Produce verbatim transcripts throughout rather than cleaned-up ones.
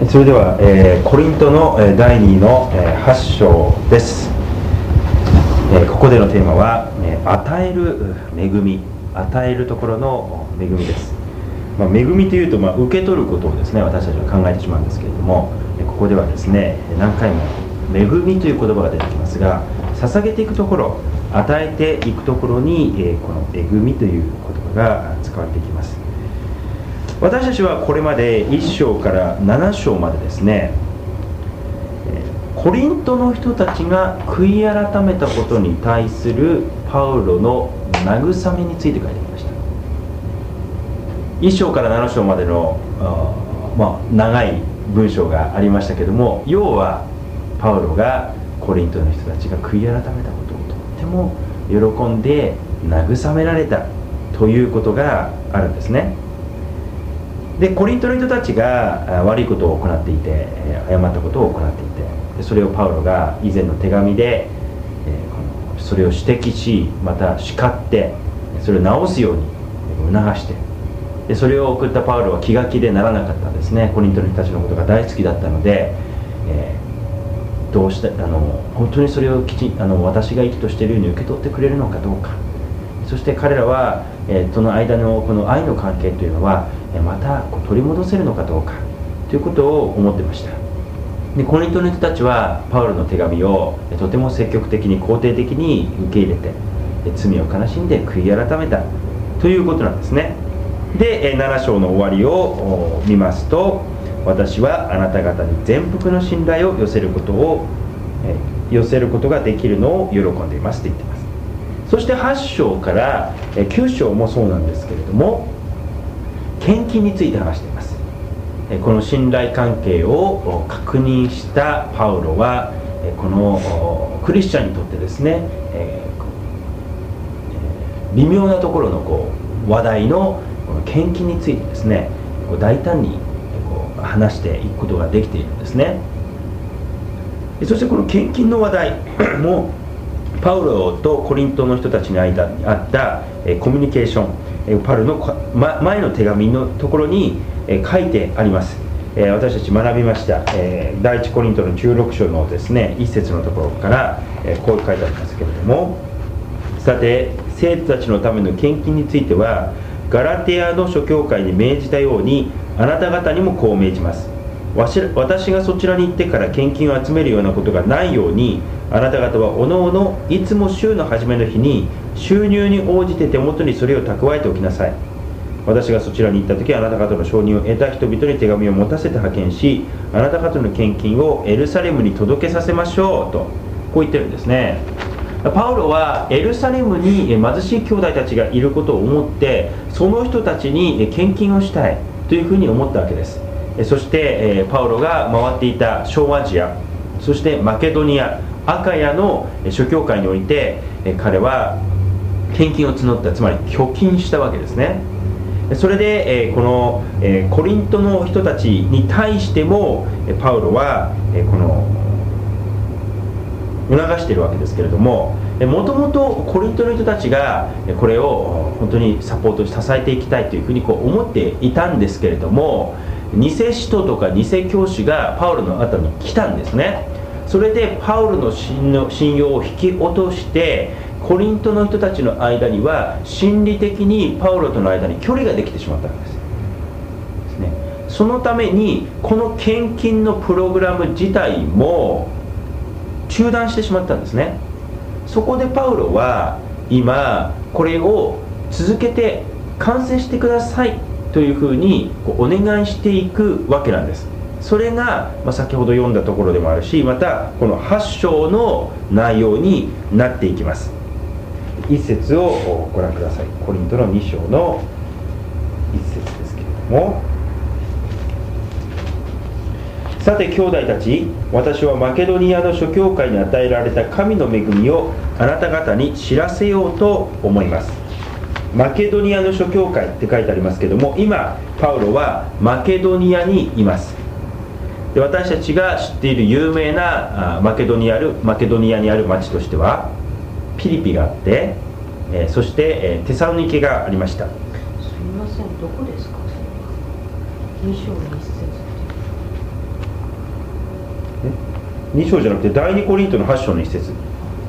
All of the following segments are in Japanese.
それでは、えー、コリントのだいにの、えー、はち章です、えー、ここでのテーマは、えー、与える恵み、与えるところの恵みです。まあ、恵みというと、まあ、受け取ることをですね、私たちは考えてしまうんですけれども、ここではですね、何回も恵みという言葉が出てきますが、捧げていくところ、与えていくところに、えー、この恵みという言葉が使われていきます。私たちはこれまでいっ章からなな章までですね、コリントの人たちが悔い改めたことに対するパウロの慰めについて書いてきました。いっ章からなな章までのあ、まあ、長い文章がありましたけども、要はパウロがコリントの人たちが悔い改めたことをとっても喜んで慰められたということがあるんですね。でコリントの人たちが悪いことを行っていて、誤ったことを行っていて、それをパウロが以前の手紙でそれを指摘し、また叱ってそれを直すように促して、でそれを送ったパウロは気が気でならなかったんですね。コリントの人たちのことが大好きだったので、えー、どうしてあの本当にそれをきちあの私が生きとしているように受け取ってくれるのかどうか、そして彼らは、えー、その間のこの愛の関係というのはまた取り戻せるのかどうかということを思ってました。でコリントの人たちはパウロの手紙をとても積極的に肯定的に受け入れて、罪を悲しんで悔い改めたということなんですね。でなな章の終わりを見ますと、私はあなた方に全幅の信頼を寄せることを寄せることができるのを喜んでいますと言っています。そしてはち章からきゅう章もそうなんですけれども、献金について話しています。この信頼関係を確認したパウロは、このクリスチャンにとってですね、微妙なところのこう話題の献金についてですね、大胆に話していくことができているんですね。そしてこの献金の話題もパウロとコリントの人たちの間にあったコミュニケーション、パウロの前の手紙のところに書いてあります。私たち学びました第一コリントのじゅうろく章のですね一節のところからこう書いてありますけれども、さて生徒たちのための献金についてはガラテヤの諸教会に命じたようにあなた方にもこう命じます。私がそちらに行ってから献金を集めるようなことがないように、あなた方はおのおのいつも週の初めの日に収入に応じて手元にそれを蓄えておきなさい。私がそちらに行った時、あなた方の承認を得た人々に手紙を持たせて派遣し、あなた方の献金をエルサレムに届けさせましょうと、こう言ってるんですね。パウロはエルサレムに貧しい兄弟たちがいることを思って、その人たちに献金をしたいというふうに思ったわけです。そしてパウロが回っていた小アジア、そしてマケドニア、アカヤの諸教会において彼は献金を募った、つまり貯金したわけですね。それでこのコリントの人たちに対してもパウロはこの促しているわけですけれども、もともとコリントの人たちがこれを本当にサポートし支えていきたいというふうにこう思っていたんですけれども、偽使徒とか偽教師がパウロの後に来たんですね。それでパウロの信用を引き落として、コリントの人たちの間には心理的にパウロとの間に距離ができてしまったんですね。そのためにこの献金のプログラム自体も中断してしまったんですね。そこでパウロは今これを続けて完成してくださいというふうにお願いしていくわけなんです。それが、まあ、先ほど読んだところでもあるし、またこのはち章の内容になっていきます。一節をご覧ください。コリントのに章の一節ですけれども、さて兄弟たち、私はマケドニアの諸教会に与えられた神の恵みをあなた方に知らせようと思います。マケドニアの諸教会って書いてありますけども、今パウロはマケドニアにいます。で私たちが知っている有名なマケドニアあるマケドニアにある町としてはピリピがあって、えー、そして、えー、テサロニケがありました。 すみません、どこですか？に章の一節。 に章じゃなくて第二コリントのはち章の一節。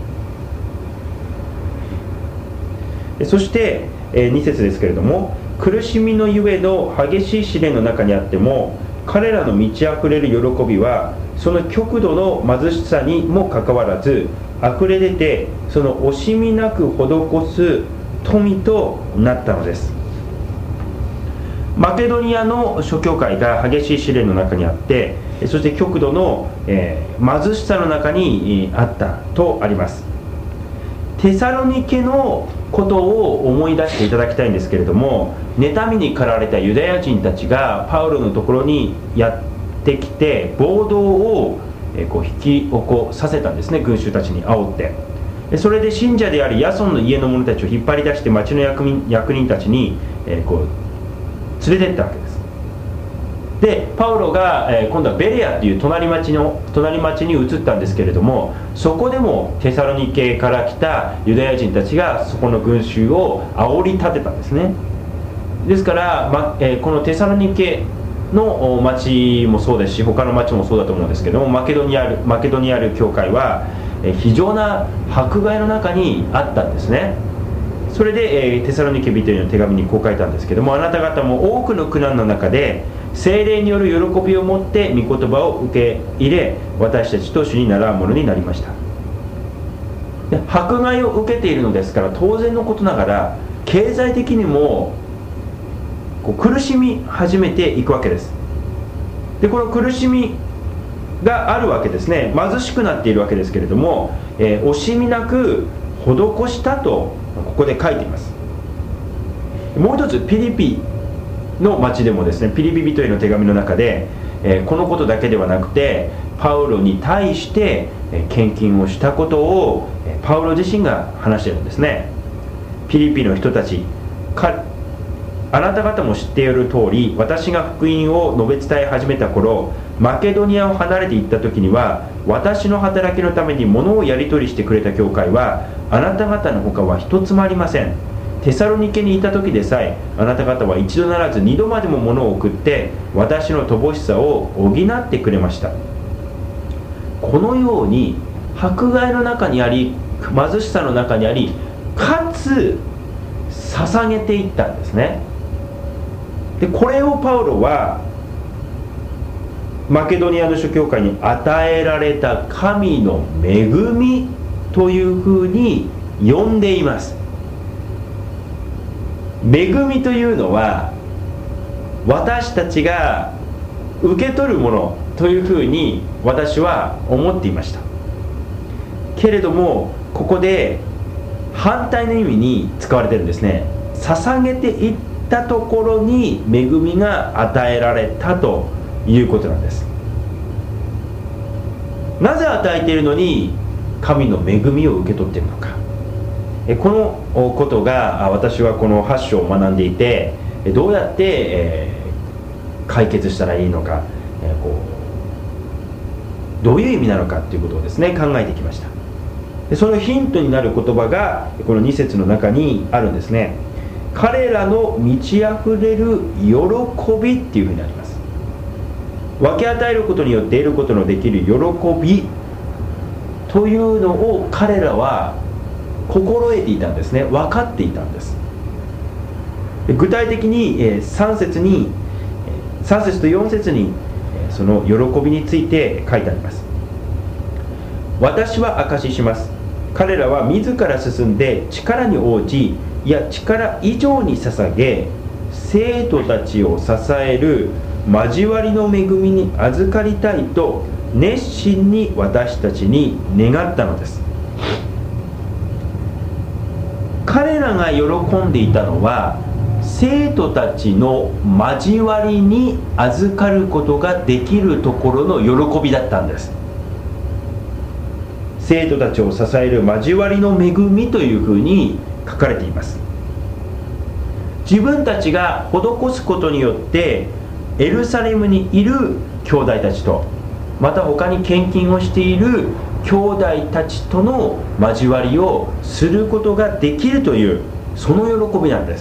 そしてに節ですけれども、苦しみのゆえの激しい試練の中にあっても彼らの満ち溢れる喜びはその極度の貧しさにもかかわらず溢れ出て、その惜しみなく施す富となったのです。マケドニアの諸教会が激しい試練の中にあって、そして極度の、えー、貧しさの中に、えー、あったとあります。テサロニケのことを思い出していただきたいんですけれども、妬みに駆られたユダヤ人たちがパウロのところにやってきて暴動を、えー、こう引き起こさせたんですね。群衆たちに煽って、それで信者でありヤソンの家の者たちを引っ張り出して町の役人、役人たちに、えー、こう連れてったわけです。でパウロが、えー、今度はベレアという隣町の隣町に移ったんですけれども、そこでもテサロニケから来たユダヤ人たちがそこの群衆を煽り立てたんですね。ですから、まえー、このテサロニケの町もそうですし、他の町もそうだと思うんですけども、マケドニアルマケドニアル教会は、えー、非常な迫害の中にあったんですね。それで、えー、テサロニケ人への手紙にこう書いたんですけども、あなた方も多くの苦難の中で聖霊による喜びを持って御言葉を受け入れ、私たちと主に倣うものになりました。で迫害を受けているのですから、当然のことながら経済的にもこう苦しみ始めていくわけです。でこの苦しみがあるわけですね。貧しくなっているわけですけれども、えー、惜しみなく施したとここで書いています。もう一つ、ピリピの町でもですね、ピリピ人への手紙の中で、えー、このことだけではなくてパウロに対して、えー、献金をしたことを、えー、パウロ自身が話しているんですね。ピリピの人たち、かあなた方も知っている通り、私が福音を述べ伝え始めた頃、マケドニアを離れて行った時には、私の働きのために物をやり取りしてくれた教会はあなた方の他は一つもありません。テサロニケにいた時でさえ、あなた方は一度ならず二度までも物を送って私の乏しさを補ってくれました。このように迫害の中にあり、貧しさの中にあり、かつ捧げていったんですね。でこれをパウロはマケドニアの諸教会に与えられた神の恵みというふうに呼んでいます。恵みというのは私たちが受け取るものというふうに私は思っていましたけれども、ここで反対の意味に使われてるんですね。捧げていったところに恵みが与えられたということなんです。なぜ与えているのに神の恵みを受け取っているのか、このことが私はこのはち章を学んでいて、どうやって解決したらいいのか、こうどういう意味なのかということをですね考えてきました。そのヒントになる言葉がこのに節の中にあるんですね。彼らの満ち溢れる喜びっていうふうになります。分け与えることによって得ることのできる喜びというのを彼らは心得ていたんですね。分かっていたんです。具体的にさん節にさん節とよん節にその喜びについて書いてあります。私は証しします。彼らは自ら進んで力に応じ、いや力以上に捧げ、生徒たちを支える交わりの恵みに預かりたいと熱心に私たちに願ったのです。彼らが喜んでいたのは生徒たちの交わりに預かることができるところの喜びだったんです。生徒たちを支える交わりの恵みというふうに書かれています。自分たちが施すことによってエルサレムにいる兄弟たちと、また他に献金をしている兄弟たちとの交わりをすることができるという、その喜びなんです。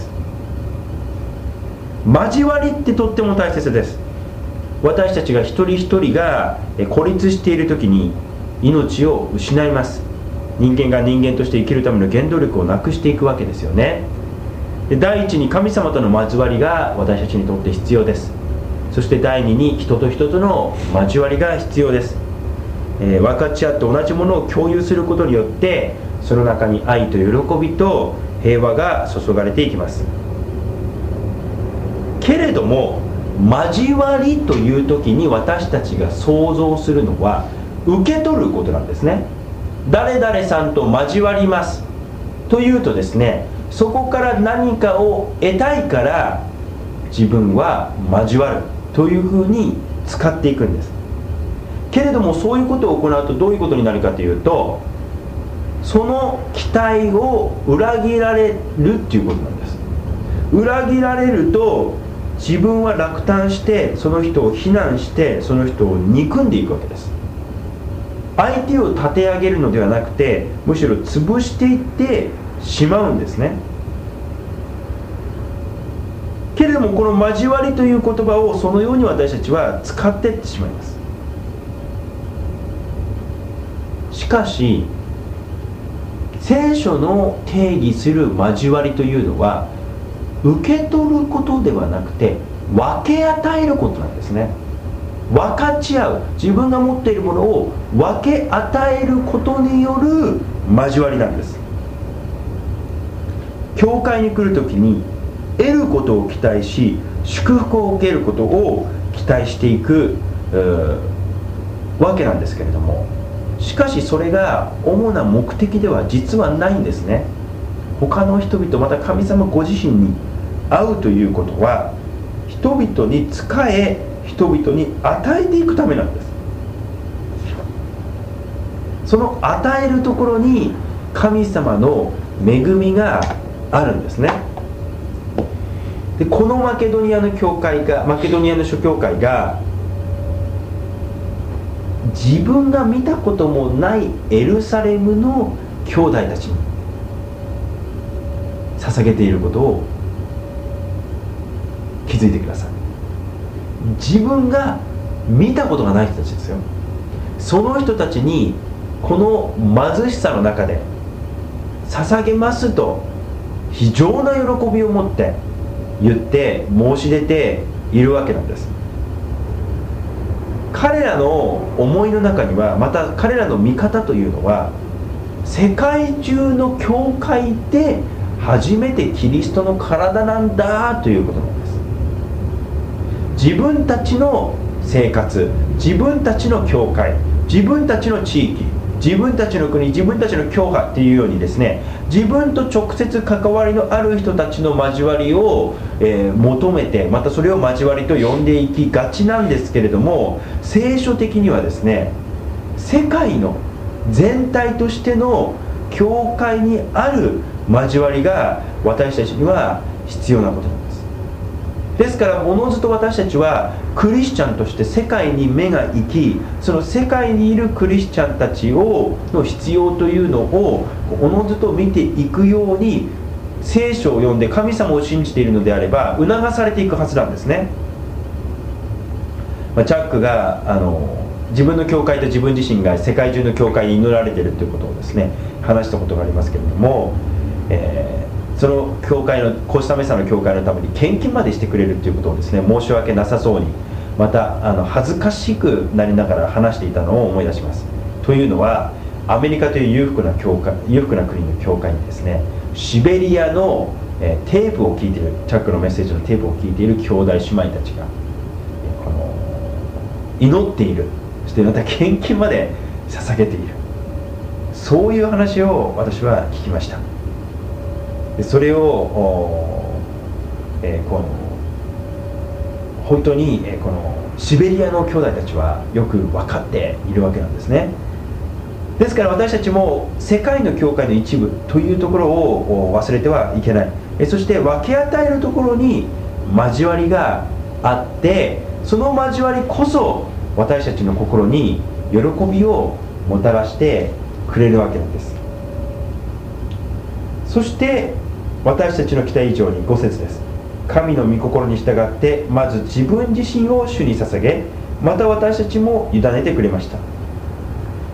交わりってとっても大切です。私たちが一人一人が孤立している時に、 命を失います。人間が人間として生きるための原動力をなくしていくわけですよね。で第一に神様との交わりが私たちにとって必要です。そして第二に人と人との交わりが必要です。えー、分かち合って同じものを共有することによってその中に愛と喜びと平和が注がれていきます。けれども交わりという時に私たちが想像するのは受け取ることなんですね。誰々さんと交わりますというとですね、そこから何かを得たいから自分は交わるというふうに使っていくんです。けれどもそういうことを行うとどういうことになるかというと、その期待を裏切られるっていうことなんです。裏切られると自分は落胆してその人を非難してその人を憎んでいくわけです。相手を立て上げるのではなくてむしろ潰していってしまうんですね。けれどもこの交わりという言葉をそのように私たちは使っていってしまいます。しかし聖書の定義する交わりというのは受け取ることではなくて分け与えることなんですね。分かち合う、自分が持っているものを分け与えることによる交わりなんです。教会に来るときに得ることを期待し祝福を受けることを期待していくわけなんですけれども、しかしそれが主な目的では実はないんですね。他の人々また神様ご自身に会うということは人々に仕え人々に与えていくためなんです。その与えるところに神様の恵みがあるんですね。でこのマケドニアの教会がマケドニアの諸教会が自分が見たこともないエルサレムの兄弟たちに捧げていることを気づいてください。自分が見たことがない人たちですよ。その人たちにこの貧しさの中で捧げますと非常な喜びを持って言って申し出ているわけなんです。彼らの思いの中にはまた彼らの見方というのは世界中の教会で初めてキリストの体なんだということなんです。自分たちの生活、自分たちの教会、自分たちの地域、自分たちの国、自分たちの教派っていうようにですね、自分と直接関わりのある人たちの交わりを、えー、求めて、またそれを交わりと呼んでいきがちなんですけれども、聖書的にはですね、世界の全体としての教会にある交わりが私たちには必要なことなんです。ですからおのずと私たちはクリスチャンとして世界に目が行き、その世界にいるクリスチャンたちをの必要というのをおのずと見ていくように聖書を読んで神様を信じているのであれば促されていくはずなんですね。まあ、チャックがあの自分の教会と自分自身が世界中の教会に祈られているということをですね話したことがありますけれども、えーその教会のコスタメサの教会のために献金までしてくれるということをですね申し訳なさそうにまたあの恥ずかしくなりながら話していたのを思い出します。というのはアメリカという裕福な教会裕福な国の教会にですねシベリアの、えー、テープを聞いているチャックのメッセージのテープを聞いている兄弟姉妹たちがこの祈っている、そしてまた献金まで捧げている、そういう話を私は聞きました。それを、えー、この本当に、えー、このシベリアの兄弟たちはよく分かっているわけなんですね。ですから私たちも世界の教会の一部というところを忘れてはいけない。えそして分け与えるところに交わりがあって、その交わりこそ私たちの心に喜びをもたらしてくれるわけなんです。そして私たちの期待以上にご節です。神の御心に従ってまず自分自身を主に捧げ、また私たちも委ねてくれました。パ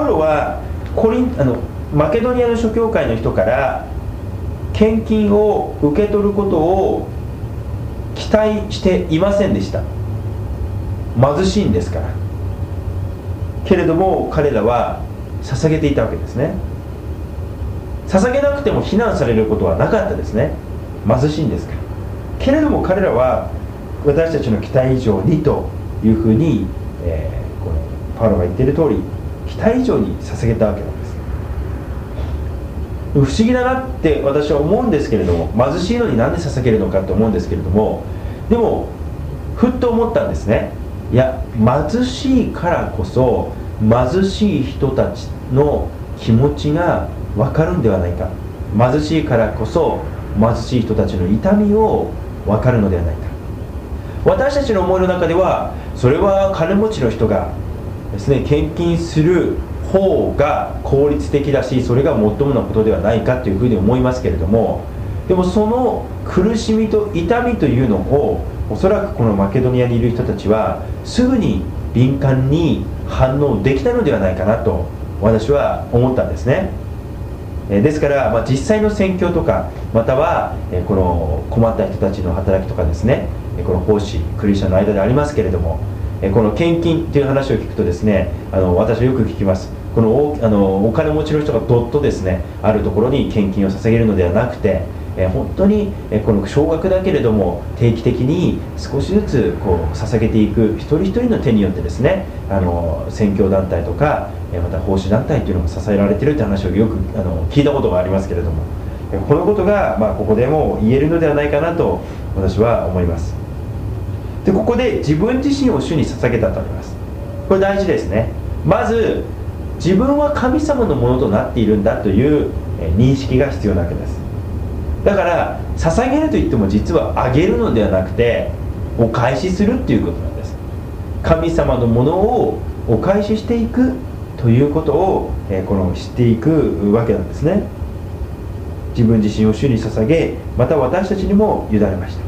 ウロはコリンあのマケドニアの諸教会の人から献金を受け取ることを期待していませんでした。貧しいんですから。けれども彼らは捧げていたわけですね。捧げなくても非難されることはなかったですね。貧しいんですから。けれども彼らは私たちの期待以上にというふうに、えー、このパウロが言っている通り期待以上に捧げたわけなんです。不思議だなって私は思うんですけれども、貧しいのになんで捧げるのかと思うんですけれども、でもふっと思ったんですね。いや、貧しいからこそ貧しい人たちの気持ちが分かるんではないか。貧しいからこそ貧しい人たちの痛みを分かるのではないか。私たちの思いの中ではそれは金持ちの人がですね献金する方が効率的だし、それが最もなことではないかというふうに思いますけれども、でもその苦しみと痛みというのをおそらくこのマケドニアにいる人たちはすぐに敏感に反応できたのではないかなと私は思ったんですね。ですから、まあ、実際の宣教とかまたはこの困った人たちの働きとかですね、この奉仕クリスチャンの間でありますけれども、この献金という話を聞くとですね、あの私はよく聞きます。この お, あのお金持ちの人がどっとですねあるところに献金を捧げるのではなくて、え本当にえこの少額だけれども定期的に少しずつこう捧げていく一人一人の手によってですね、あの宣教団体とかえまた奉仕団体というのも支えられているという話をよくあの聞いたことがありますけれども、このことが、まあ、ここでも言えるのではないかなと私は思います。でここで自分自身を主に捧げたとあります。これ大事ですね。まず自分は神様のものとなっているんだという認識が必要なわけです。だから捧げるといっても実はあげるのではなくてお返しするっていうことなんです。神様のものをお返ししていくということを、えー、この知っていくわけなんですね。自分自身を主に捧げ、また私たちにも委ねました。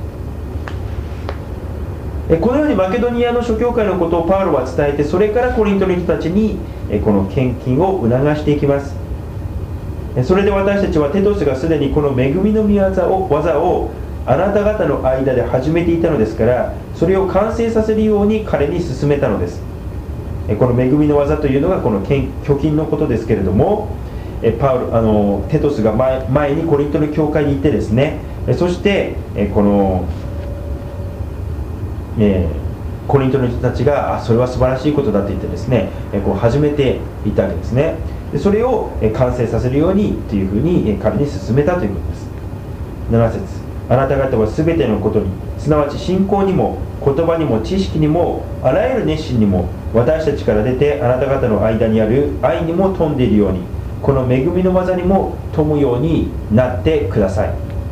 えこのようにマケドニアの諸教会のことをパウロは伝えて、それからコリントの人たちにえこの献金を促していきます。それで私たちはテトスがすでにこの恵みの御業を技をあなた方の間で始めていたのですから、それを完成させるように彼に勧めたのです。この恵みの技というのがこの献金のことですけれども、パウロあのテトスが 前, 前にコリントの教会に行ってですね、そしてこの、えー、コリントの人たちがあそれは素晴らしいことだと言ってですね、こう始めていたわけですね。でそれを完成させるようにというふうに彼に勧めたということです。なな節、あなた方は全てのことに、すなわち信仰にも言葉にも知識にもあらゆる熱心にも私たちから出てあなた方の間にある愛にも富んでいるように、この恵みの技にも富むようになってください。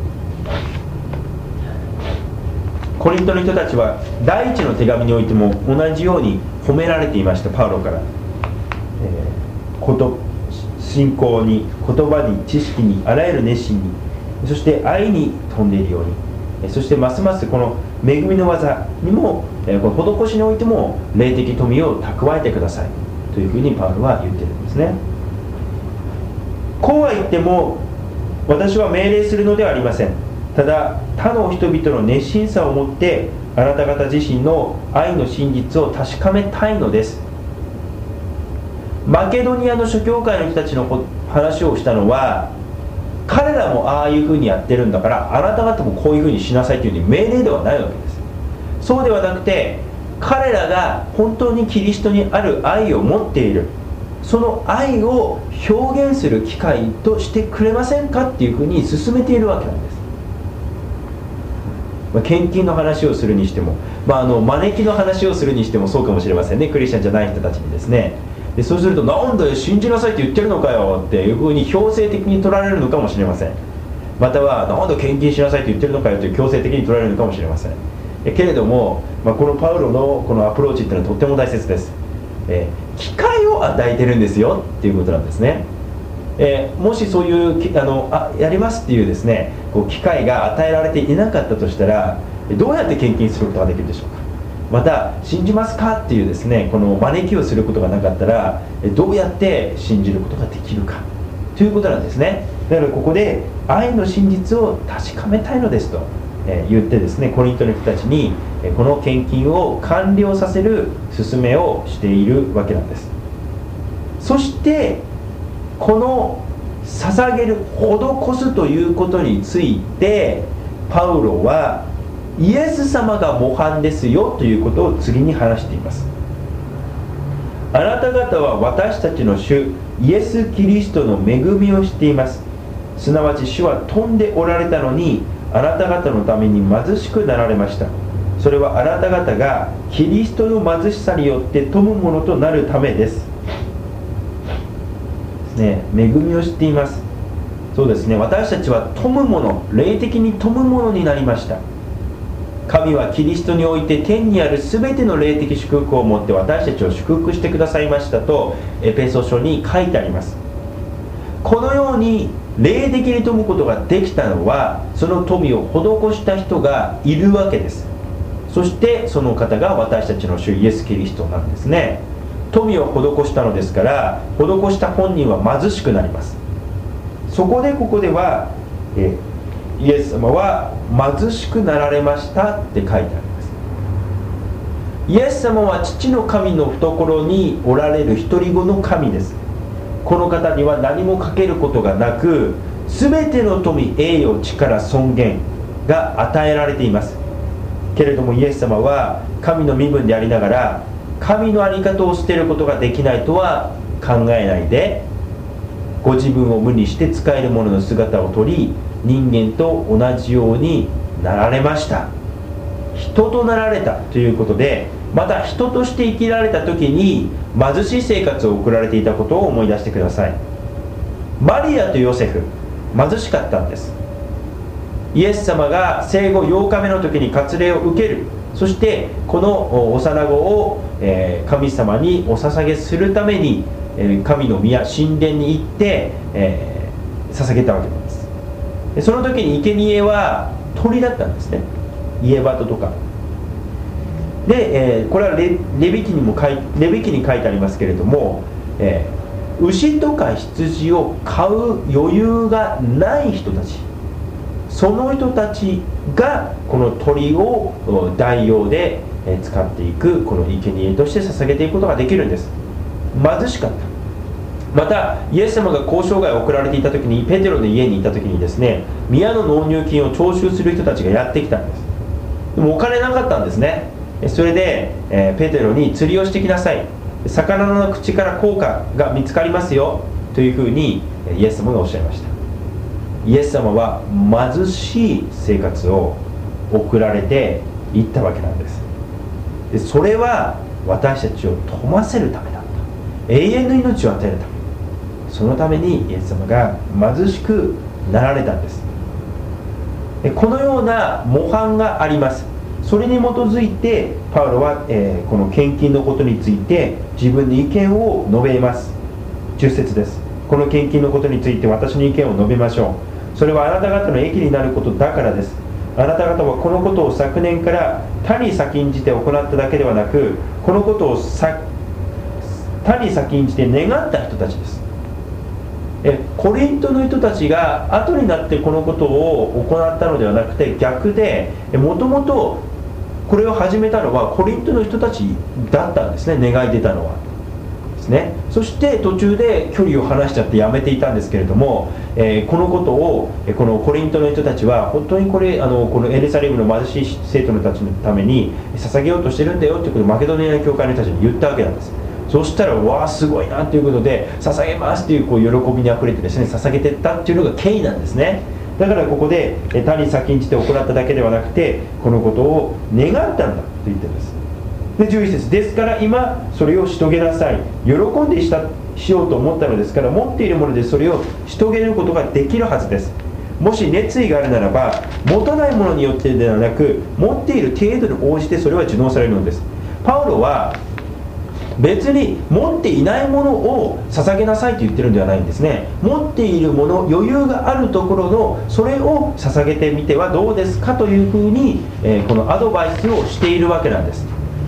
コリントの人たちは第一の手紙においても同じように褒められていました。パウロから、えー、こと信仰に言葉に知識にあらゆる熱心に、そして愛に富んでいるように、そしてますますこの恵みの技にも、えー、この施しにおいても霊的富を蓄えてくださいというふうにパウロは言っているんですね。こうは言っても私は命令するのではありません。ただ他の人々の熱心さをもってあなた方自身の愛の真実を確かめたいのです。マケドニアの諸教会の人たちの話をしたのは、彼らもああいうふうにやってるんだからあなた方もこういうふうにしなさいというふうに命令ではないわけです。そうではなくて、彼らが本当にキリストにある愛を持っている、その愛を表現する機会としてくれませんかっていうふうに進めているわけなんです。まあ、献金の話をするにしても、まあ、あの招きの話をするにしてもそうかもしれませんね。クリスチャンじゃない人たちにですね。でそうするとなんだよ信じなさいって言ってるのかよっていうふうに強制的に取られるのかもしれません。またはなんだ献金しなさいって言ってるのかよという強制的に取られるのかもしれません。えけれども、まあ、このパウロのこのアプローチっていうのはとっても大切です。え機会を与えてるんですよっていうことなんですね。えー、もしそういうあのあやりますっていうですねこう機会が与えられていなかったとしたら、どうやって献金することができるでしょうか。 また信じますかっていうですねこの招きをすることがなかったらどうやって信じることができるかということなんですね。だからここで愛の真実を確かめたいのですと言ってですね、コリントの人たちにこの献金を完了させる勧めをしているわけなんです。そしてこの捧げる、施すということについてパウロはイエス様が模範ですよということを次に話しています。あなた方は私たちの主イエス・キリストの恵みを知っています。すなわち主は富んでおられたのにあなた方のために貧しくなられました。それはあなた方がキリストの貧しさによって富むものとなるためです。ね、恵みを知っています。そうですね、私たちは富むもの、霊的に富むものになりました。神はキリストにおいて天にあるすべての霊的祝福をもって私たちを祝福してくださいましたとエペソ書に書いてあります。このように霊的に富むことができたのはその富を施した人がいるわけです。そしてその方が私たちの主イエス・キリストなんですね。富を施したのですから施した本人は貧しくなります。そこでここではえイエス様は貧しくなられましたって書いてあります。イエス様は父の神の懐におられる独り子の神です。この方には何もかけることがなく全ての富、栄誉、力、尊厳が与えられています。けれどもイエス様は神の身分でありながら神の在り方を捨てることができないとは考えないでご自分を無にして使える者の姿をとり人間と同じようになられました。人となられたということでまた人として生きられた時に貧しい生活を送られていたことを思い出してください。マリアとヨセフ貧しかったんです。イエス様が生後ようかめの時に割礼を受ける、そしてこの幼子を神様にお捧げするために神の宮神殿に行って捧げたわけなんです。その時に生贄は鳥だったんですね。イエバトとかで、えー、これは レ, レビ記にも書いレビ記に書いてありますけれども、えー、牛とか羊を買う余裕がない人たち、その人たちがこの鳥を代用で使っていくこの生贄として捧げていくことができるんです。貧しかった。またイエス様が交渉外を送られていた時にペテロの家にいた時にですね、宮の納入金を徴収する人たちがやってきたんです。でもお金なかったんですね。それで、えー、ペテロに釣りをしてきなさい、魚の口から効果が見つかりますよというふうにイエス様がおっしゃいました。イエス様は貧しい生活を送られていったわけなんです。でそれは私たちを富ませるためだった。永遠の命を与えるため、そのためにイエス様が貧しくなられたんです。でこのような模範があります。それに基づいてパウロは、えー、この献金のことについて自分の意見を述べます。じゅっ節です。この献金のことについて私の意見を述べましょう。それはあなた方の益になることだからです。あなた方はこのことを昨年から他に先んじて行っただけではなく、このことをさ他に先んじて願った人たちです。えコリントの人たちが後になってこのことを行ったのではなくて、逆でもともとこれを始めたのはコリントの人たちだったんですね。願い出たのはですね。そして途中で距離を離しちゃってやめていたんですけれども、えー、このことをこのコリントの人たちは本当にこれあのこのエルサレムの貧しい生徒たちのために捧げようとしてるんだよということをマケドニアの教会の人たちに言ったわけなんです。そしたらわあすごいなということで捧げますという、こう喜びにあふれてですね捧げていったっていうのが経緯なんですね。だからここで他に先んじて行っただけではなくてこのことを願ったんだと言っています。でじゅういち節ですから今それをし遂げなさい、喜んでしたしようと思ったのですから、持っているものでそれをし遂げることができるはずです。もし熱意があるならば持たないものによってではなく持っている程度に応じてそれは受納されるのです。パウロは別に持っていないものを捧げなさいと言ってるんではないんですね。持っているもの、余裕があるところのそれを捧げてみてはどうですかというふうに、えー、このアドバイスをしているわけなんです。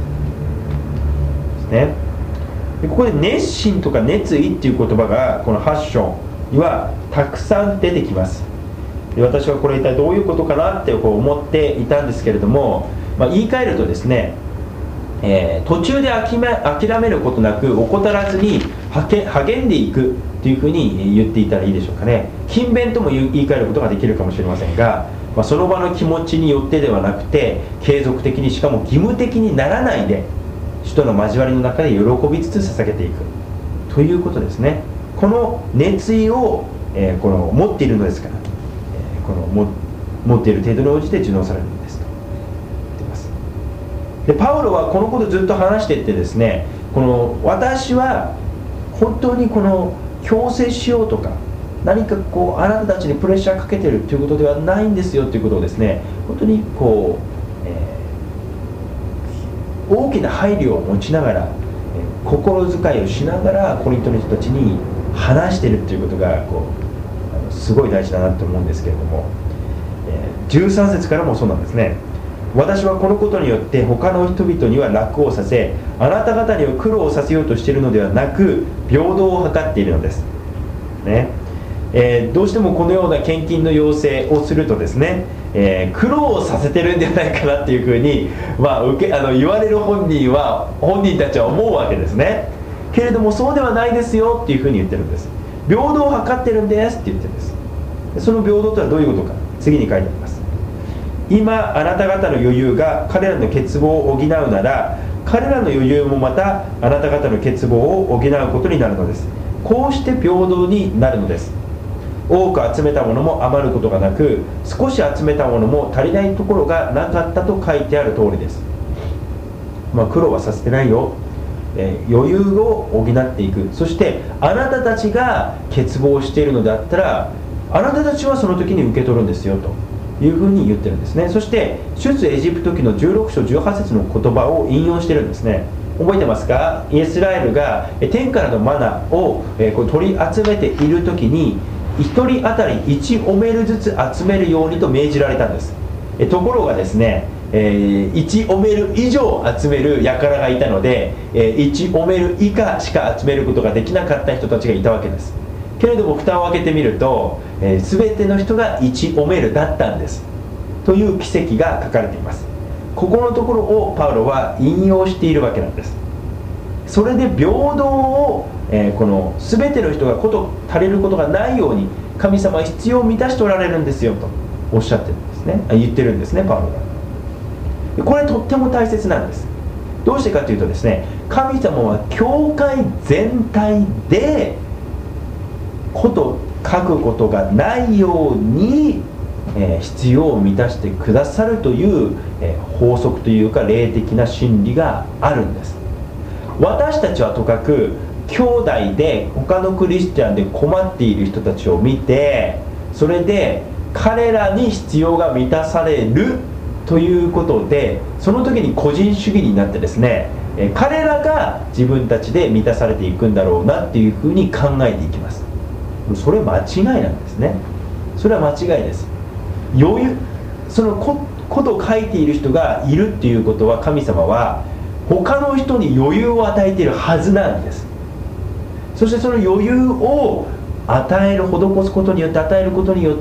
ですね。でここで熱心とか熱意っていう言葉がこのはち章にはたくさん出てきます。で私はこれ一体どういうことかなってこう思っていたんですけれども、まあ、言い換えるとですね、えー、途中で諦め、諦めることなく怠らずに励んでいくというふうに言っていたらいいでしょうかね。勤勉とも言い換えることができるかもしれませんが、まあ、その場の気持ちによってではなくて継続的に、しかも義務的にならないで主との交わりの中で喜びつつ捧げていくということですね。この熱意を、えー、この持っているのですから、えー、このも持っている程度に応じて受納されるんですと言っています。でパウロはこのことをずっと話していってですね、この私は本当にこの強制しようとか何かこうあなたたちにプレッシャーかけてるということではないんですよということをですね、本当にこう、えー、大きな配慮を持ちながら、えー、心遣いをしながらコリントの人たちに話しているということがこうあのすごい大事だなと思うんですけれども、えー、じゅうさん節からもそうなんですね。私はこのことによって他の人々には楽をさせ、あなた方には苦労をさせようとしているのではなく平等を図っているのですね。えー、どうしてもこのような献金の要請をするとですね、えー、苦労をさせてるんじゃないかなっていうふうに、まあ、受けあの言われる本人は本人たちは思うわけですね。けれどもそうではないですよっていうふうに言ってるんです。平等を図ってるんですって言ってるんです。その平等とはどういうことか、次に書いてあります。今あなた方の余裕が彼らの欠乏を補うなら、彼らの余裕もまたあなた方の欠乏を補うことになるのです。こうして平等になるのです。多く集めたものも余ることがなく、少し集めたものも足りないところがなかったと書いてある通りです。まあ、苦労はさせてないよ、えー、余裕を補っていく。そしてあなたたちが欠乏しているのであったら、あなたたちはその時に受け取るんですよというふうに言ってるんですね。そして出エジプト記のじゅうろく章じゅうはち節の言葉を引用してるんですね。覚えてますか？イエスラエルが天からのマナを取り集めている時にひとり当たりいちオメルずつ集めるようにと命じられたんです。ところがですね、いちオメル以上集める輩がいたので、いちオメル以下しか集めることができなかった人たちがいたわけです。けれども蓋を開けてみると、えー、全ての人がいちオメルだったんですという奇跡が書かれています。ここのところをパウロは引用しているわけなんです。それで平等を、えー、この全ての人がこと足りることがないように神様は必要を満たしておられるんですよとおっしゃってるんですね。あ言ってるんですね、パウロが。これとっても大切なんです。どうしてかというとですね、神様は教会全体でこと書くことがないように、えー、必要を満たしてくださるという、えー、法則というか霊的な真理があるんです。私たちはとかく兄弟で他のクリスチャンで困っている人たちを見て、それで彼らに必要が満たされるということで、その時に個人主義になってですね、えー、彼らが自分たちで満たされていくんだろうなっていうふうに考えていきます。それ間違いなんですね。それは間違いです。余裕、そのことを書いている人がいるっていうことは、神様は他の人に余裕を与えているはずなんです。そしてその余裕を与える、施すことによって、与えることによって、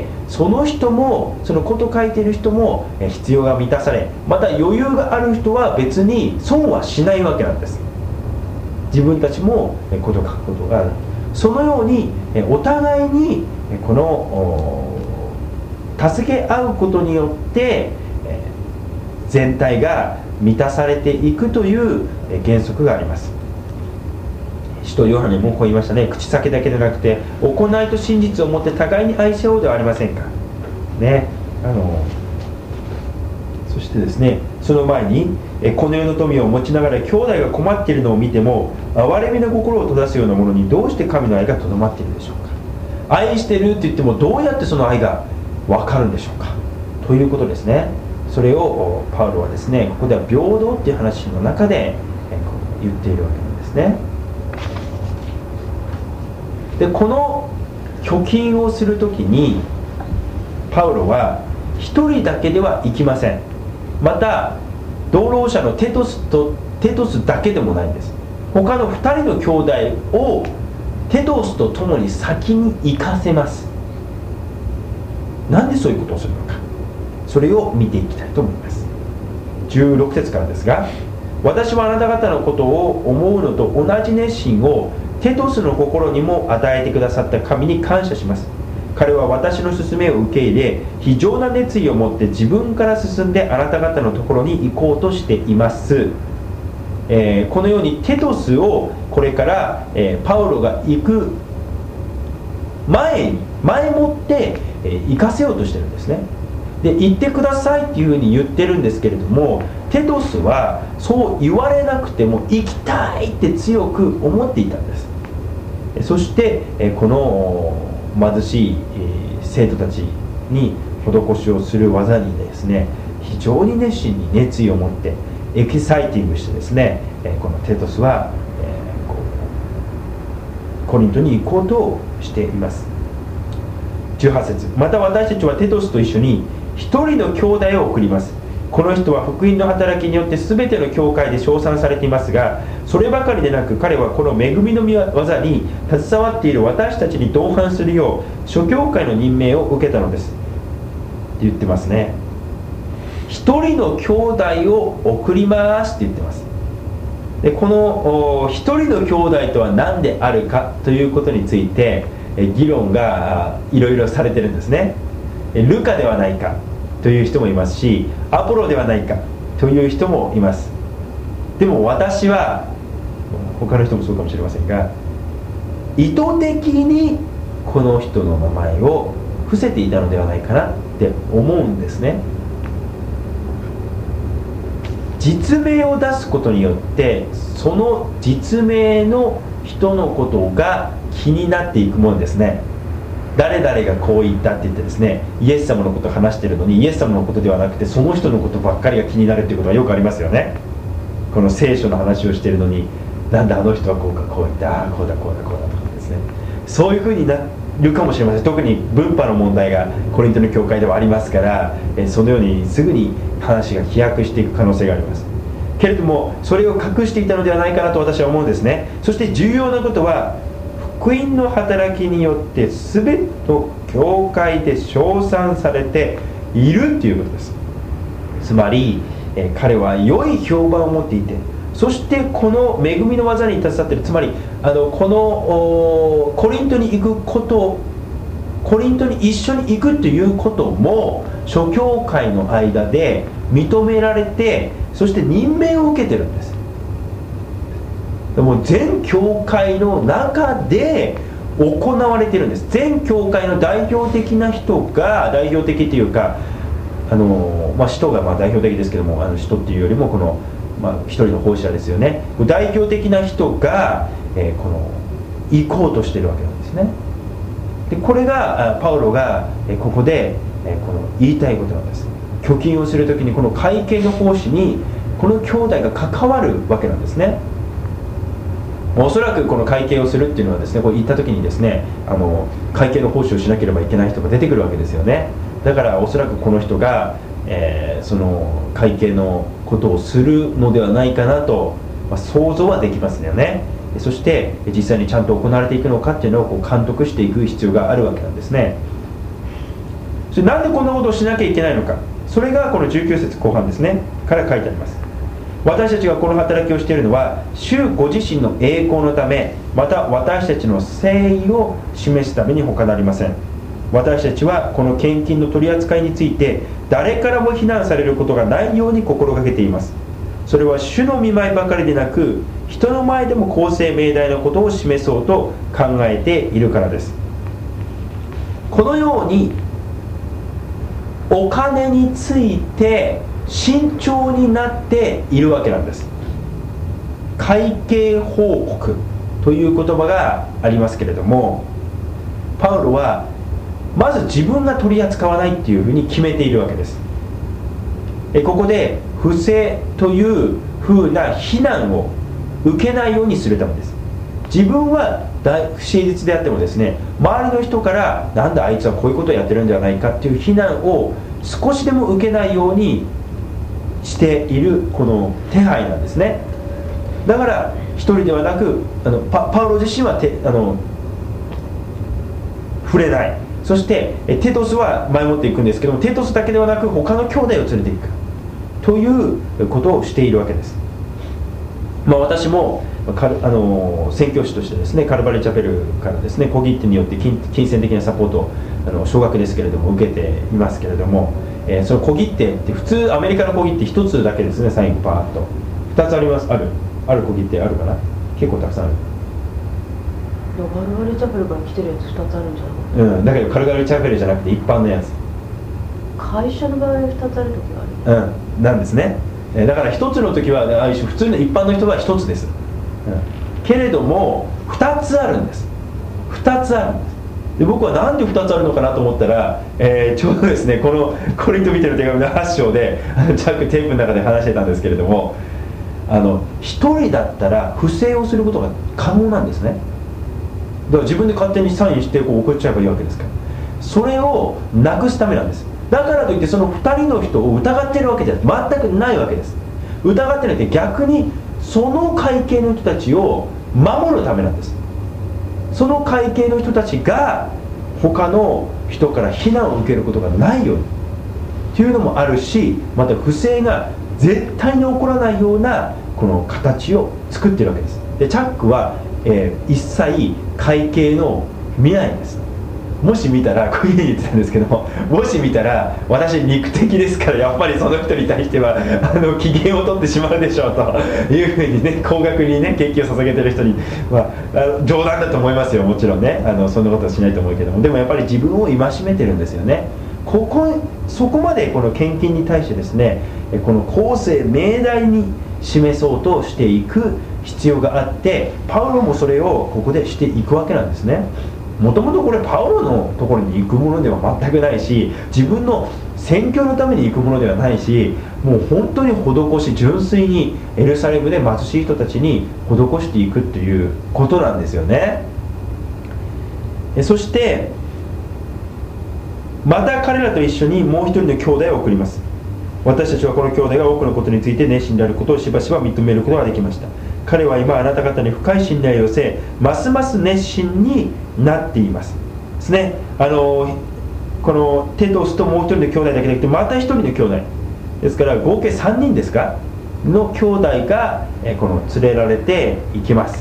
その人もそのことを書いている人も必要が満たされ、また余裕がある人は別に損はしないわけなんです。自分たちもことを書くことがある。そのようにお互いにこの助け合うことによって全体が満たされていくという原則があります。使徒ヨハネもこう言いましたね。口先だけでなくて行いと真実をもって互いに愛し合おうではありませんかね。あのそしてですね、その前にこの世の富を持ちながら兄弟が困っているのを見ても憐れみの心を閉ざすようなものにどうして神の愛がとどまっているでしょうか。愛してるって言ってもどうやってその愛が分かるんでしょうかということですね。それをパウロはですね、ここでは平等っていう話の中で言っているわけなんですね。でこの貯金をするときにパウロは一人だけではいきません。また同労者のテトスとテトスだけでもないんです。他のふたりの兄弟をテトスと共に先に行かせます。なんでそういうことをするのか、それを見ていきたいと思います。じゅうろく節からですが、私はあなた方のことを思うのと同じ熱心をテトスの心にも与えてくださった神に感謝します。彼は私の勧めを受け入れ、非常な熱意を持って自分から進んであなた方のところに行こうとしています。えー、このようにテトスをこれから、えー、パウロが行く前に前もって、えー、行かせようとしてるんですね。で、行ってくださいっていうふうに言ってるんですけれども、テトスはそう言われなくても行きたいって強く思っていたんです。そして、えー、この貧しい、えー、生徒たちに施しをする技にですね、非常に熱心に熱意を持ってエキサイティングしてですね、このテトスは、えー、コリントに行こうとしています。じゅうはち節、また私たちはテトスと一緒に一人の兄弟を送ります。この人は福音の働きによって全ての教会で称賛されていますが、そればかりでなく彼はこの恵みの技に携わっている私たちに同伴するよう諸教会の任命を受けたのですって言ってますね。一人の兄弟を送りますって言ってます。で、この一人の兄弟とは何であるかということについて議論がいろいろされてるんですね。ルカではないかという人もいますし、アポロではないかという人もいます。でも私は、他の人もそうかもしれませんが、意図的にこの人の名前を伏せていたのではないかなって思うんですね。実名を出すことによってその実名の人のことが気になっていくものですね。誰々がこう言ったって言ってですね、イエス様のことを話しているのにイエス様のことではなくてその人のことばっかりが気になるっていうことはよくありますよね。この聖書の話をしているのに、なんであの人はこうかこう言って、ああこうだこうだこうだとかですね、そういうふうになるかもしれません。特に分派の問題がコリントの教会ではありますから、えそのようにすぐに話が飛躍していく可能性がありますけれども、それを隠していたのではないかなと私は思うんですね。そして重要なことは、福音の働きによって全ての教会で称賛されているということです。つまり、え彼は良い評判を持っていて、そしてこの恵みの技に携わっている、つまりあのこのコリントに行くこと、コリントに一緒に行くということも諸教会の間で認められて、そして任命を受けてるんです。でも全教会の中で行われているんです。全教会の代表的な人が、代表的というか、あの、まあ、使徒がまあ代表的ですけども、あの使徒っていうよりもこの、まあ、一人の奉仕者ですよね。代表的な人が、えー、この行こうとしているわけなんですね。でこれがパウロがここでこの言いたいことなんです。挙金をするときにこの会計の奉仕にこの兄弟が関わるわけなんですね。おそらくこの会計をするっていうのはですね、こう言ったときにですね、あの会計の奉仕をしなければいけない人が出てくるわけですよね。だからおそらくこの人が、えー、その会計のことをするのではないかなと、まあ、想像はできますよね。そして実際にちゃんと行われていくのかっていうのをこう監督していく必要があるわけなんですね。それなんでこんなことをしなきゃいけないのか、それがこのじゅうきゅう節後半ですねから書いてあります。私たちがこの働きをしているのは主ご自身の栄光のため、また私たちの誠意を示すために他なりません。私たちはこの献金の取り扱いについて誰からも非難されることがないように心がけています。それは主の御前ばかりでなく、人の前でも公正明大なことを示そうと考えているからです。このようにお金について慎重になっているわけなんです。会計報告という言葉がありますけれども、パウロはまず自分が取り扱わないっていうふうに決めているわけです。えここで不正というふうな非難を受けないようにするためです。自分は不誠実であってもですね、周りの人からなんだあいつはこういうことをやってるんではないかっていう非難を少しでも受けないようにしているこの手配なんですね。 だから一人ではなく、あの パ, パウロ自身はてあの触れない。そしてテトスは前もっていくんですけども、テトスだけではなく他の兄弟を連れていくということをしているわけです。まあ、私もカルあの宣教師としてですね、カルバリーチャペルからですね、小切手によって 金, 金銭的なサポートをあの少額ですけれども受けていますけれども、えー、その小切手って普通アメリカの小切手ひとつだけですね。サインパーッとふたつあります。あるある小切手あるかな。結構たくさんある。 カルバリーチャペルから来てるやつふたつあるんじゃない？ うん、だけどカルバリーチャペルじゃなくて一般のやつ、 会社の場合ふたつある時がある、 うん、なんですね。だからひとつの時はある種普通の一般の人はひとつです、うん、けれどもふたつあるんです。ふたつあるんです。で僕はなんでふたつあるのかなと思ったら、えー、ちょうどですね、このコリント人の手紙のはち章でチャックテープの中で話してたんですけれども、あのひとりだったら不正をすることが可能なんですね。だから自分で勝手にサインしてこう送っちゃえばいいわけですから、それをなくすためなんです。だからといってそのふたりの人を疑ってるわけじゃ全くないわけです。疑ってなくて逆にその階級の人たちを守るためなんです。その階級の人たちが他の人から非難を受けることがないようにというのもあるし、また不正が絶対に起こらないようなこの形を作っているわけです。でチャックは、えー、一切会計の見ないんです。もし見たらこういうふうに言ってたんですけども、もし見たら私肉的ですからやっぱりその人に対してはあの機嫌を取ってしまうでしょうというふうにね、高額にね献金を捧げてる人に、まあ、あの冗談だと思いますよ。もちろんね、あのそんなことはしないと思うけども、でもやっぱり自分を戒めてるんですよね。ここそこまでこの献金に対してですね、この公正明大に示そうとしていく必要があって、パウロもそれをここでしていくわけなんですね。もともとこれパウロのところに行くものでは全くないし、自分の宣教のために行くものではないし、もう本当に施し純粋にエルサレムで貧しい人たちに施していくということなんですよね。そしてまた彼らと一緒にもう一人の兄弟を送ります。私たちはこの兄弟が多くのことについて熱心であることをしばしば認めることができました。彼は今あなた方に深い信頼を寄せ、ますます熱心になっていますですね。あのこのテトスともう一人の兄弟だけでなくて、また一人の兄弟ですから合計さんにんですかの兄弟がえこの連れられていきます。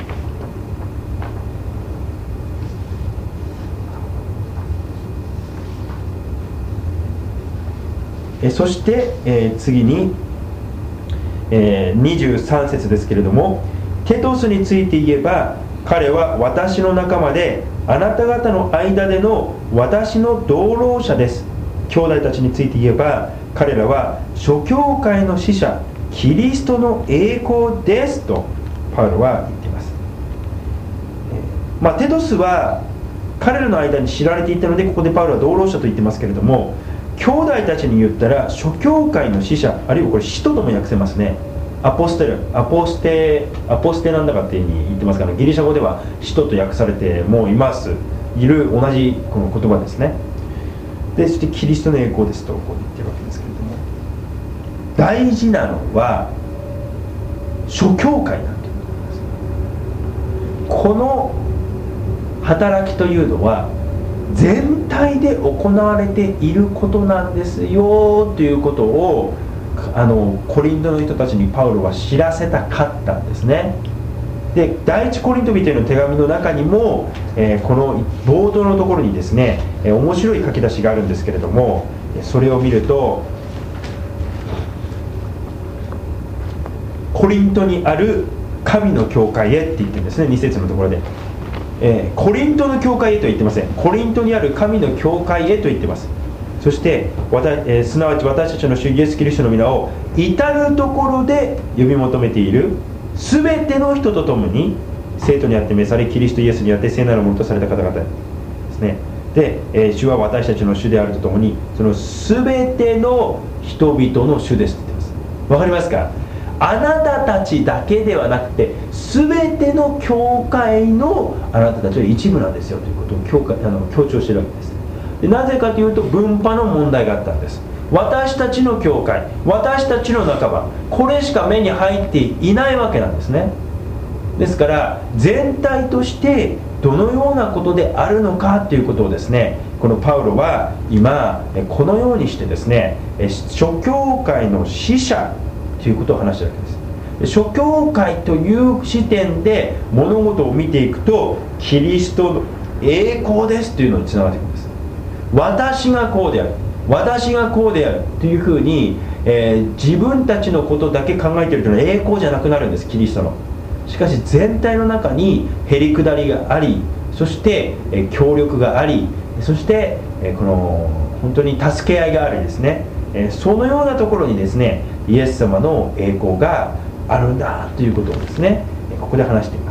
えそして、えー、次に、えー、にじゅうさん節ですけれども、テトスについて言えば彼は私の仲間であなた方の間での私の同労者です。兄弟たちについて言えば彼らは諸教会の使者キリストの栄光ですとパウロは言っています。えーまあ、テトスは彼らの間に知られていたので、ここでパウロは同労者と言ってますけれども、兄弟たちに言ったら諸教会の使者、あるいはこれ使徒とも訳せますね。アポステルアポステアポステなんだかっていうふうに言ってますから、ギリシャ語では使徒と訳されてもういますいる同じこの言葉ですね。でそしてキリストの栄光ですとこう言ってるわけですけれども、大事なのは諸教会なんていうことです。この働きというのは全体で行われていることなんですよということをあのコリントの人たちにパウロは知らせたかったんですね。で第一コリント人への手紙の中にも、えー、この冒頭のところにですね、えー、面白い書き出しがあるんですけれども、それを見るとコリントにある神の教会へって言ってるんですね。に節のところで、えー、コリントの教会へとは言ってません。コリントにある神の教会へと言ってます。そしてわた、えー、すなわち私たちの主イエスキリストの皆を至るところで呼び求めているすべての人と共に生徒にあって召され、キリストイエスにあって聖なるものとされた方々ですね。で、えー、主は私たちの主であるとともにそのすべての人々の主ですと言ってます。わかりますか？あなたたちだけではなくてすべての教会のあなたたちは一部なんですよということを強化あの強調しているわけです。でなぜかというと分派の問題があったんです。 私たちの教会、私たちの仲間、これしか目に入っていないわけなんですね。ですから全体としてどのようなことであるのかということをですね、このパウロは今このようにしてですね、諸教会の使者ということを話しているわけです。諸教会という視点で物事を見ていくと、キリストの栄光ですというのにつながっていくんです。私がこうである、私がこうであるというふうに、えー、自分たちのことだけ考えているというのは栄光じゃなくなるんです、キリストの。しかし全体の中にへりくだりがあり、そして、えー、協力があり、そして、えー、この本当に助け合いがありですね、えー、そのようなところにですね、イエス様の栄光があるんだということをですね、ここで話しています。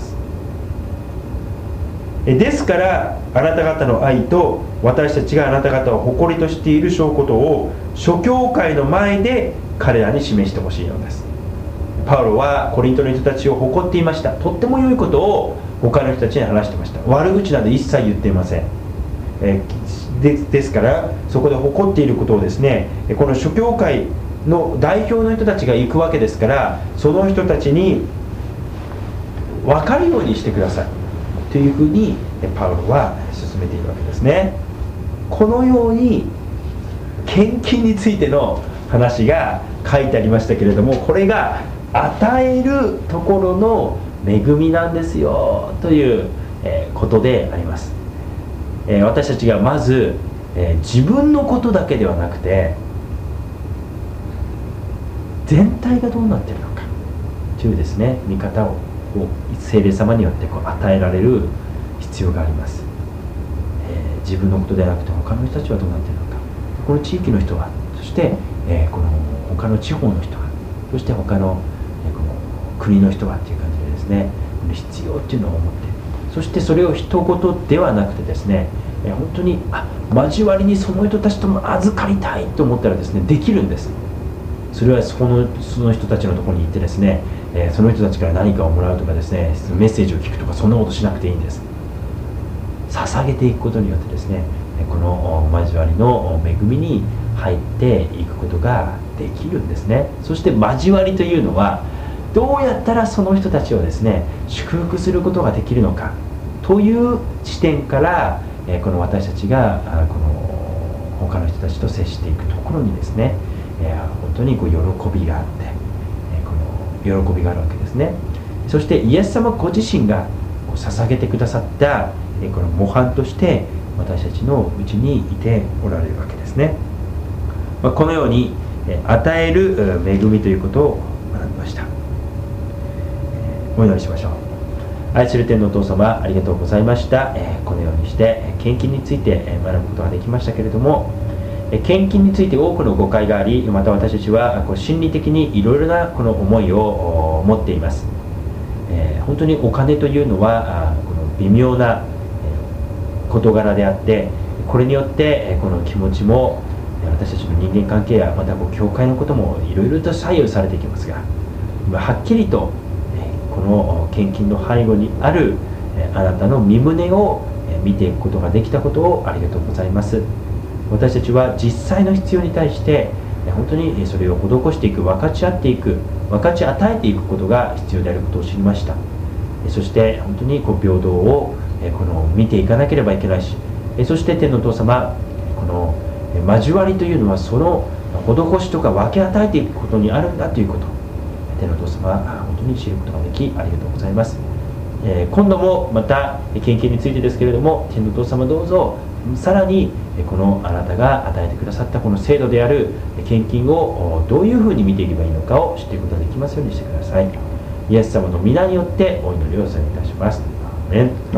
ですからあなた方の愛と私たちがあなた方を誇りとしている証拠を諸教会の前で彼らに示してほしいのです。パウロはコリントの人たちを誇っていました。とっても良いことを他の人たちに話していました。悪口など一切言っていません。えー、で, ですからそこで誇っていることをですね、この諸教会の代表の人たちが行くわけですから、その人たちに分かるようにしてくださいというふうにパウロは進めているわけですね。このように献金についての話が書いてありましたけれども、これが与えるところの恵みなんですよということであります。私たちがまず自分のことだけではなくて、全体がどうなっているのかというですね、見方を聖霊様によってこう与えられる必要があります。えー、自分のことではなくて他の人たちはどうなっているのか、この地域の人は、そして、えー、この他の地方の人は、そして他の、えー、この国の人はという感じでですね、この必要っていうのを思って、そしてそれを人事ではなくてですね、えー、本当にあ交わりにその人たちとも預かりたいと思ったらですね、できるんです。それはその、その人たちのところに行ってですね、えー、その人たちから何かをもらうとかですね、メッセージを聞くとか、そんなことしなくていいんです。捧げていくことによってですね、この交わりの恵みに入っていくことができるんですね。そして交わりというのは、どうやったらその人たちをですね祝福することができるのかという視点から、えー、この私たちがこの他の人たちと接していくところにですね、えー、本当にこう喜びがあって、えー、この喜びがあるわけですね。そしてイエス様ご自身がこう捧げてくださった、えー、この模範として私たちのうちにいておられるわけですね。まあ、このように、えー、与える恵みということを学びました。えー、お祈りしましょう。愛する天のお父様、ありがとうございました。えー、このようにして献金について学ぶことができましたけれども、献金について多くの誤解があり、また私たちはこう心理的にいろいろなこの思いを持っています。えー、本当にお金というのはこの微妙な事柄であって、これによってこの気持ちも私たちの人間関係やまたこう教会のこともいろいろと左右されていきますが、はっきりとこの献金の背後にあるあなたの身旨を見ていくことができたことをありがとうございます。私たちは実際の必要に対して本当にそれを施していく、分かち合っていく、分かち与えていくことが必要であることを知りました。そして本当にこう平等をこの見ていかなければいけないし、そして天のお父様、この交わりというのはその施しとか分け与えていくことにあるんだということ、天のお父様は本当に知ることができありがとうございます。えー、今度もまた献金についてですけれども、天のお父様どうぞさらにこのあなたが与えてくださったこの制度である献金をどういうふうに見ていけばいいのかを知っていくことができますようにしてください。イエス様の皆によってお祈りをされいたします。アーメン。